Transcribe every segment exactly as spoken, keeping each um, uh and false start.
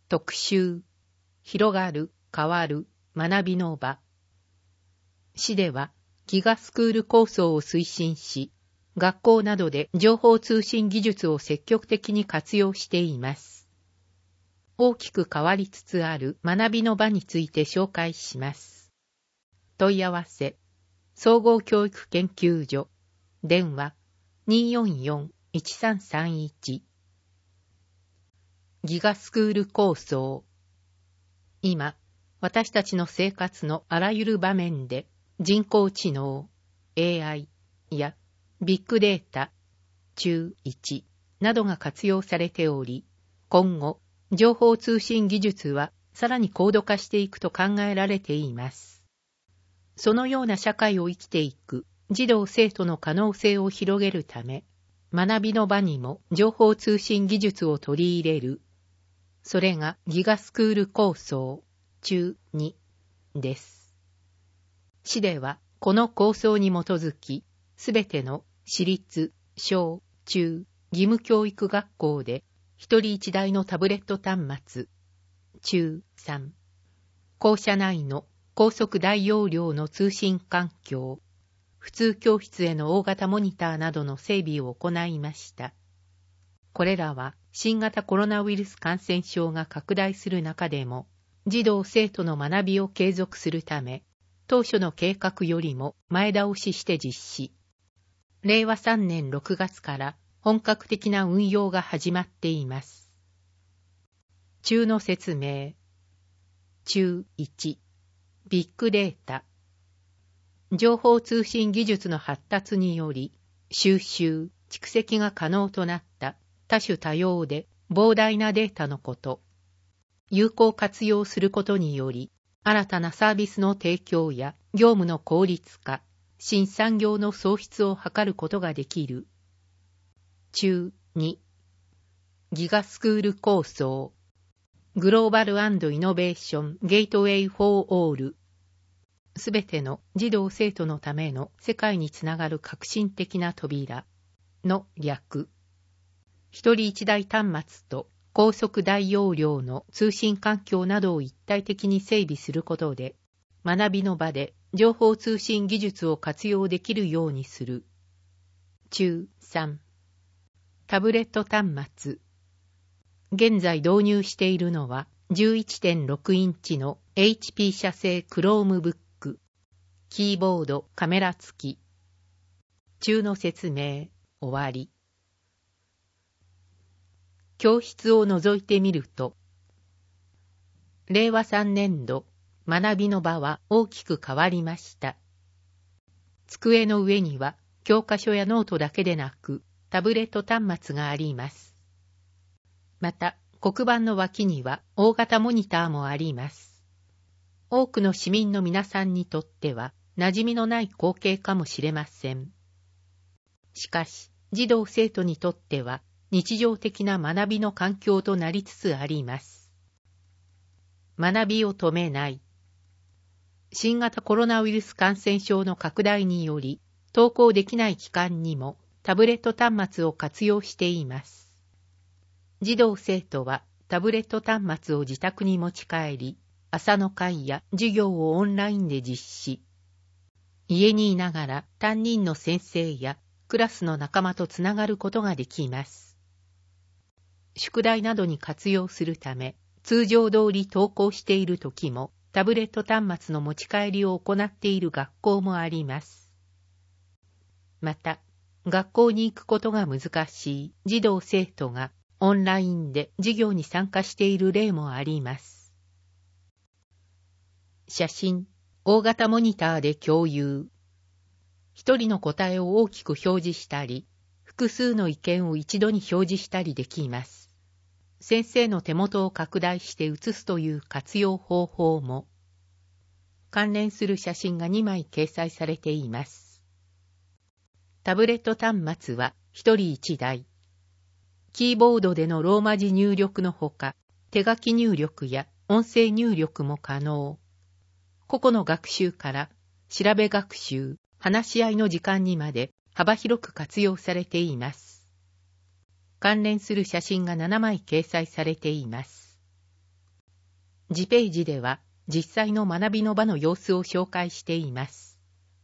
特集、広がる、変わる、学びの場。市では、ギガスクール構想を推進し、学校などで情報通信技術を積極的に活用しています。大きく変わりつつある学びの場について紹介します。問い合わせ、総合教育研究所、電話 にーよんよんいちさんさんいち。ギガスクール構想。今、私たちの生活のあらゆる場面で人工知能、エーアイ やビッグデータ、中いちなどが活用されており、今後、情報通信技術はさらに高度化していくと考えられています。そのような社会を生きていく児童生徒の可能性を広げるため、学びの場にも情報通信技術を取り入れる。それがギガスクール構想中にです。市ではこの構想に基づき、すべての私立、小、中、義務教育学校で一人一台のタブレット端末、中さん、校舎内の高速大容量の通信環境、普通教室への大型モニターなどの整備を行いました。これらは新型コロナウイルス感染症が拡大する中でも、児童生徒の学びを継続するため、当初の計画よりも前倒しして実施。れいわさんねんろくがつから本格的な運用が始まっています。中の説明。中いち、ビッグデータ。情報通信技術の発達により、収集、蓄積が可能となった多種多様で膨大なデータのこと。有効活用することにより、新たなサービスの提供や業務の効率化、新産業の創出を図ることができる。中に、ギガスクール構想。グローバル&イノベーションゲートウェイ・フォー・オール。すべての児童生徒のための世界につながる革新的な扉の略。一人一台端末と高速大容量の通信環境などを一体的に整備することで、学びの場で情報通信技術を活用できるようにする。中さん、タブレット端末。現在導入しているのは じゅういってんろく インチの エイチピー 社製 Chromebook、キーボード、カメラ付き。中の説明、終わり。教室を覗いてみると、れいわさんねんど、学びの場は大きく変わりました。机の上には教科書やノートだけでなく、タブレット端末があります。また、黒板の脇には大型モニターもあります。多くの市民の皆さんにとっては馴染みのない光景かもしれません。しかし、児童生徒にとっては日常的な学びの環境となりつつあります。学びを止めない。新型コロナウイルス感染症の拡大により、登校できない期間にもタブレット端末を活用しています。児童生徒はタブレット端末を自宅に持ち帰り、朝の会や授業をオンラインで実施。家にいながら担任の先生やクラスの仲間とつながることができます。宿題などに活用するため、通常通り登校している時もタブレット端末の持ち帰りを行っている学校もあります。また、学校に行くことが難しい児童生徒がオンラインで授業に参加している例もあります。写真、大型モニターで共有。一人の答えを大きく表示したり、複数の意見を一度に表示したりできます。先生の手元を拡大して写すという活用方法も。関連する写真がにまい掲載されています。タブレット端末は一人一台。キーボードでのローマ字入力のほか、手書き入力や音声入力も可能。個々の学習から調べ学習、話し合いの時間にまで幅広く活用されています。関連する写真がななまい掲載されています。 次ページでは実際の学びの場の様子を紹介しています。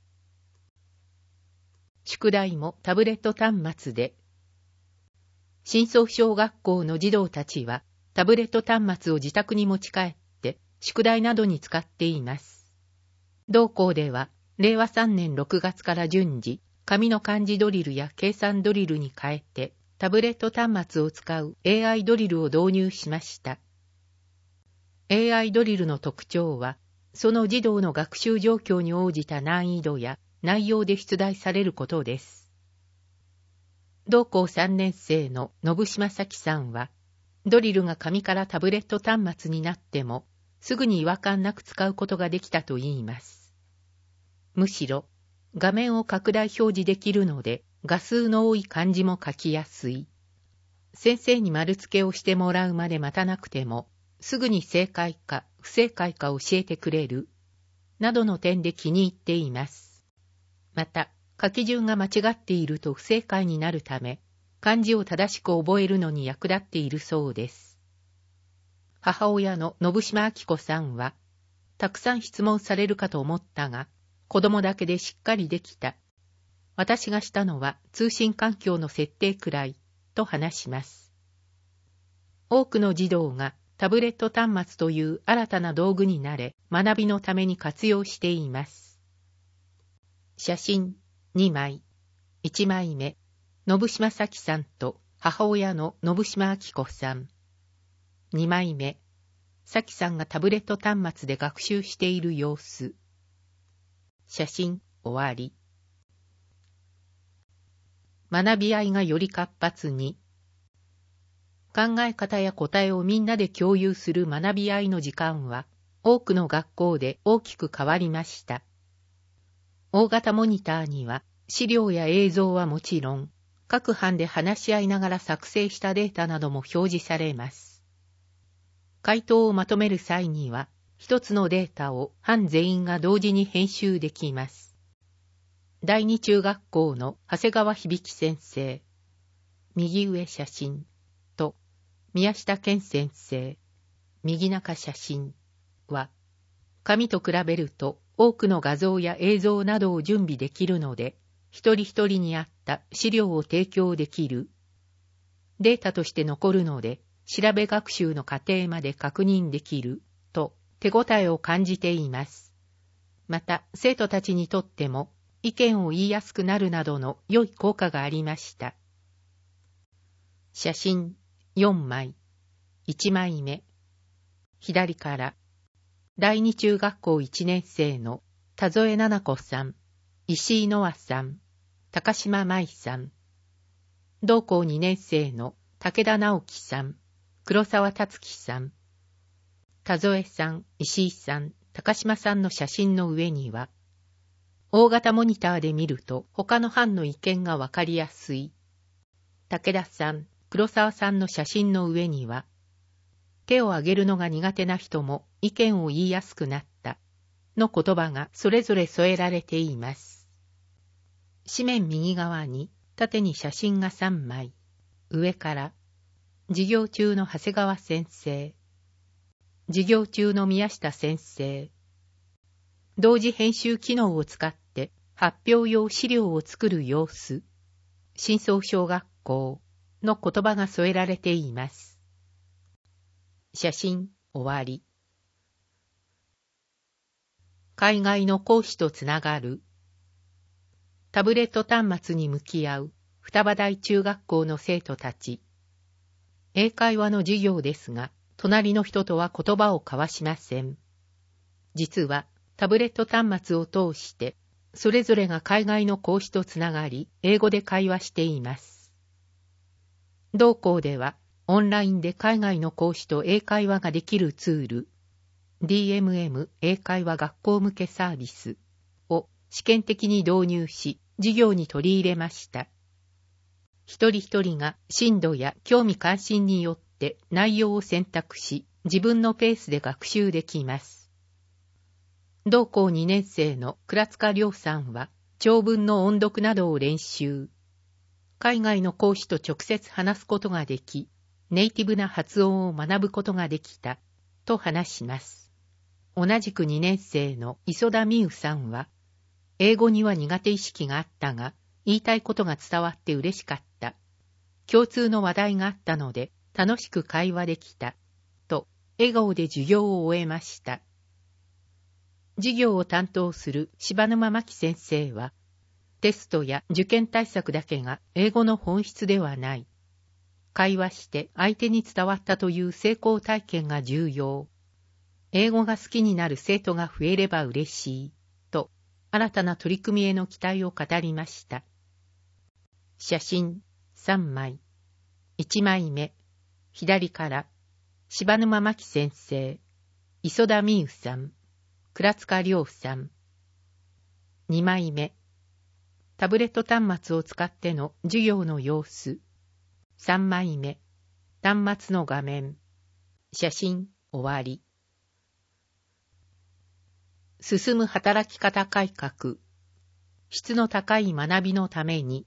宿題もタブレット端末で。新草小学校の児童たちはタブレット端末を自宅に持ち帰って宿題などに使っています。同校ではれいわさんねんろくがつから順次、紙の漢字ドリルや計算ドリルに変えてタブレット端末を使う エーアイ ドリルを導入しました。エーアイ ドリルの特徴は、その児童の学習状況に応じた難易度や内容で出題されることです。同校さんねん生の信島咲さんは、ドリルが紙からタブレット端末になっても、すぐに違和感なく使うことができたと言います。むしろ、画面を拡大表示できるので、画数の多い漢字も書きやすい。先生に丸付けをしてもらうまで待たなくても、すぐに正解か不正解か教えてくれる、などの点で気に入っています。また、書き順が間違っていると不正解になるため、漢字を正しく覚えるのに役立っているそうです。母親の信島明子さんは、たくさん質問されるかと思ったが、子供だけでしっかりできた。私がしたのは通信環境の設定くらい、と話します。多くの児童がタブレット端末という新たな道具に慣れ、学びのために活用しています。写真にまい。いちまいめ、信島咲さんと母親の信島明子さん。にまいめ、咲さんがタブレット端末で学習している様子。写真終わり。学び合いがより活発に。考え方や答えをみんなで共有する学び合いの時間は、多くの学校で大きく変わりました。大型モニターには、資料や映像はもちろん、各班で話し合いながら作成したデータなども表示されます。回答をまとめる際には、一つのデータを班全員が同時に編集できます。第二中学校の長谷川響先生、右上写真と宮下健先生、右中写真は、紙と比べると多くの画像や映像などを準備できるので、一人一人に合った資料を提供できる。データとして残るので、調べ学習の過程まで確認できると手応えを感じています。また、生徒たちにとっても、意見を言いやすくなるなどの良い効果がありました。写真よんまい。いちまいめ。左から、第二中学校いちねん生の田添奈々子さん、石井乃愛さん、高島舞さん。同校にねん生の武田直樹さん、黒沢達樹さん。田添さん、石井さん、高島さんの写真の上には、大型モニターで見ると他の班の意見がわかりやすい。武田さん、黒沢さんの写真の上には、手を挙げるのが苦手な人も意見を言いやすくなったの言葉がそれぞれ添えられています。紙面右側に縦に写真がさんまい。上から、授業中の長谷川先生、授業中の宮下先生、同時編集機能を使って発表用資料を作る様子、新草小学校の言葉が添えられています。写真終わり。海外の講師とつながる。タブレット端末に向き合う双葉台中学校の生徒たち。英会話の授業ですが、隣の人とは言葉を交わしません。実は、タブレット端末を通して、それぞれが海外の講師とつながり、英語で会話しています。同校では、オンラインで海外の講師と英会話ができるツール、ディーエムエム 英会話学校向けサービスを試験的に導入し、授業に取り入れました。一人一人が進度や興味関心によって内容を選択し、自分のペースで学習できます。同校にねん生の倉塚亮さんは長文の音読などを練習。海外の講師と直接話すことができ、ネイティブな発音を学ぶことができたと話します。同じくにねん生の磯田美優さんは、英語には苦手意識があったが、言いたいことが伝わって嬉しかった。共通の話題があったので、楽しく会話できた。と、笑顔で授業を終えました。授業を担当する柴沼真希先生は、テストや受験対策だけが英語の本質ではない。会話して相手に伝わったという成功体験が重要。英語が好きになる生徒が増えれば嬉しい。と、新たな取り組みへの期待を語りました。写真さんまい。いちまいめ、左から、柴沼真希先生、磯田美優さん、倉塚亮さん。にまいめ、タブレット端末を使っての授業の様子。さんまいめ、端末の画面。写真終わり。進む働き方改革。質の高い学びのために。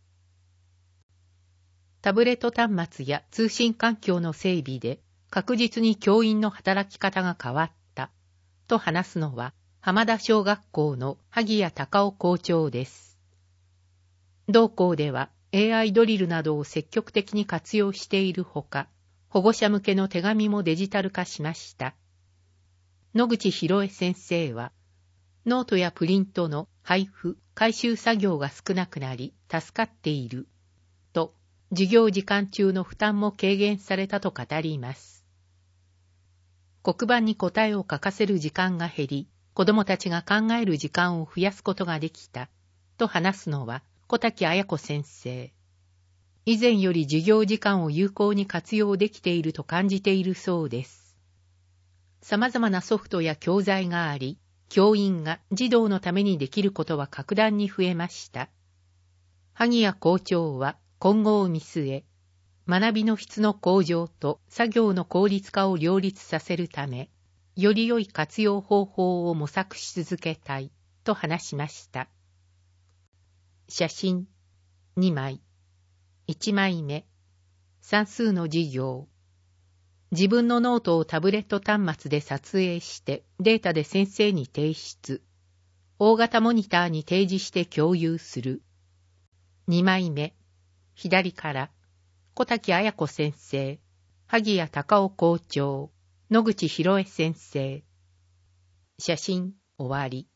タブレット端末や通信環境の整備で確実に教員の働き方が変わったと話すのは浜田小学校の萩谷隆夫校長です。同校では エーアイ ドリルなどを積極的に活用しているほか、保護者向けの手紙もデジタル化しました。野口博恵先生は、ノートやプリントの配布、回収作業が少なくなり助かっていると、授業時間中の負担も軽減されたと語ります。黒板に答えを書かせる時間が減り、子どもたちが考える時間を増やすことができたと話すのは小滝彩子先生。以前より授業時間を有効に活用できていると感じているそうです。様々なソフトや教材があり、教員が児童のためにできることは格段に増えました。萩谷校長は今後を見据え、学びの質の向上と作業の効率化を両立させるため、より良い活用方法を模索し続けたいと話しました。写真にまい。いちまいめ、算数の授業。自分のノートをタブレット端末で撮影してデータで先生に提出。大型モニターに提示して共有する。にまいめ、左から、小滝彩子先生、萩谷隆夫校長、野口博恵先生。写真終わり。